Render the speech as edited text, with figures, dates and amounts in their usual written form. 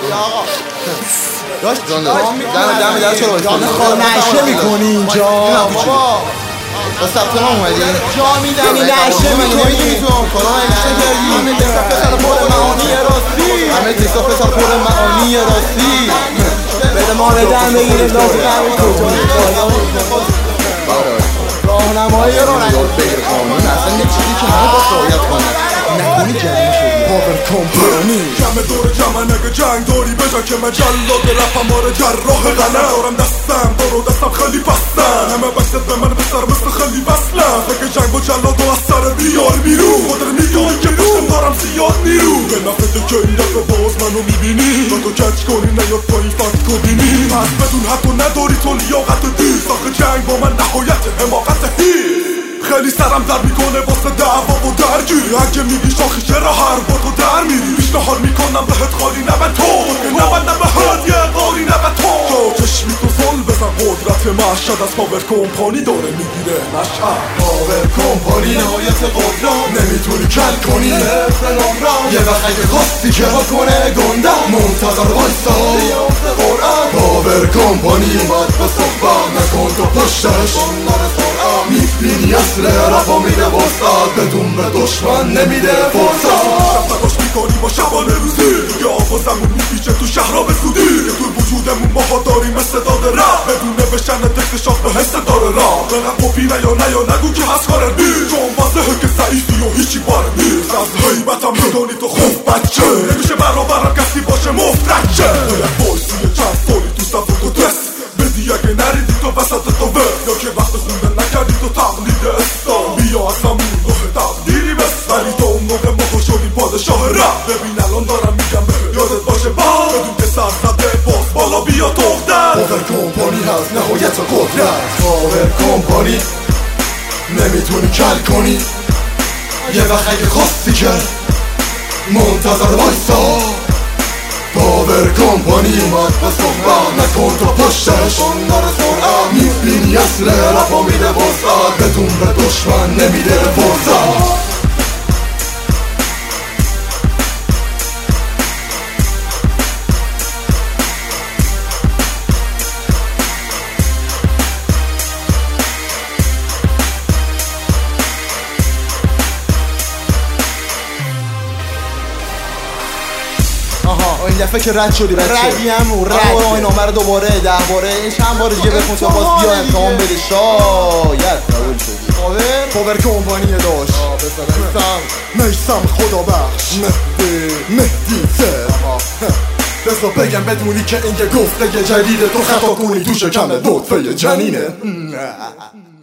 آقا داشت دم در چرا نشه میکنی اینجا بابا با ثبت نام اومدی؟ جا میدنی نشه میکنی کلا اکشن کردی همه دستا پسر پر معانی راستی همه دستا پسر پر معانی راستی بده ما ردن بگیره دافو قمی کجا راهنمایی رو نگید بگیر قانون اصلا یه چیزی که همه با رعایت کنن نکنی جریمه شدی پاور کمپانی جمع دور جمع نگه جنگ داری بجا که من جلاد رفم آره جراح غلط دارم دستم دارو دستم خیلی بستن همه بستت به من بسر مثل خیلی بسلم بگه جنگ با جلاد و از سر بیار بیرو خودر میگوی که بشتم دارم زیاد نیرو به نفته که این دفعه باز منو میبینی با تو کچ کنی نیاد پایین فت کنی پس بدون حتی نداری تو لیاقت دیست آخه جنگ با من نهایت حماقت هیست خیلی سرم در میکنه واسه دعوا و درگیری اگه میگی شاخی چرا هر با تو در میری پیشنهاد میکنم بهت خالی نه به تو نه بهت یه قاری نه به تو چشمی تو زل بزن قدرت مشهد از پاور کمپانی داره میگیره مشهد پاور کمپانی نهایت قدرت نمیتونی کل کنی یه وقت اگه خواستی که بکنه گنده منتظر وایسا پاور کمپانی اومد به صحبت نکن تو پشتش میبینی اصل رفا میده وسط بدون به دشمن نمیده فرصت شب نگاش میکنی با شبانه روزی یا آوازمون میپیچه تو شهرها به سودی یه توی وجودمون ماها داریم مثل داد رب بدونه بشن تکت شاخ به حس داره را به نقوپی نیا نگو که هست کارن بی چون واضحه که ضعیفی و هیچی باره نیست از حیبتم میدونی تو خوب بچه نمیشه برابرم کسی باشه مفترچه باید بایسی چند سالی تو صف تو دست بدی اگه نریدی تو وسط تو یا که وقت خوندن نکردی تو تقلید اسلام بیا از همون راه تقدیری بس ولی تو اون موقع ما شدی پادشاه رب ببین الان دارم میگم یادت باشه بدون که سر زده باز بالا بیا دختر پاور کمپانی هست نهایت قدرت پاور کمپانی نمیتونی کل کنی یه وقت اگه خواستی که منتظر وایسا پاور کمپانی اومد به صحبت نکن تو پشتش میبینی اصل رفا میده وسط بدون به دشمن نمیده فرصت این دفعه که رد شدی بچه ردیم رد این آمر دوباره 10 باره این چند بار دیگه بخون تا باز بیا امتحان بده شاید قبول شدی پاور کمپانی داشت میسم خدا بخش مهدی بذار بگم بدونی که این یه گفته جدیده تو خطا کنی تو شکم نطفه جنینه